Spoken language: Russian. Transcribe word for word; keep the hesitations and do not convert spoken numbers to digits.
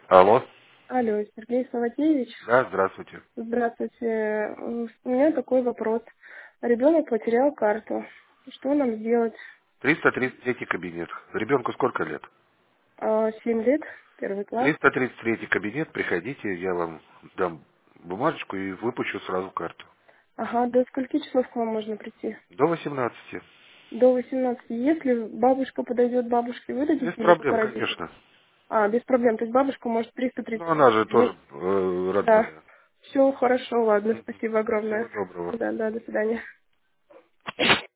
Алло. Алло, Сергей Саватеевич. Да, здравствуйте. Здравствуйте. М, У меня такой вопрос. Ребенок потерял карту. Что нам сделать? триста тридцать третий кабинет. Ребенку сколько лет? А, Семь лет, первый класс. триста тридцать третий кабинет, приходите, я вам дам бумажечку и выпущу сразу карту. Ага, до скольки часов к вам можно прийти? До восемнадцати. До восемнадцати. Если бабушка подойдет, бабушке Без выдадите или только проблем, родители? конечно. А, без проблем. То есть бабушка может триста Ну, тридцать. она же Ну, тоже э, да. родная. Все хорошо, ладно, Мгм. спасибо огромное. Всего доброго. Да, да, до свидания.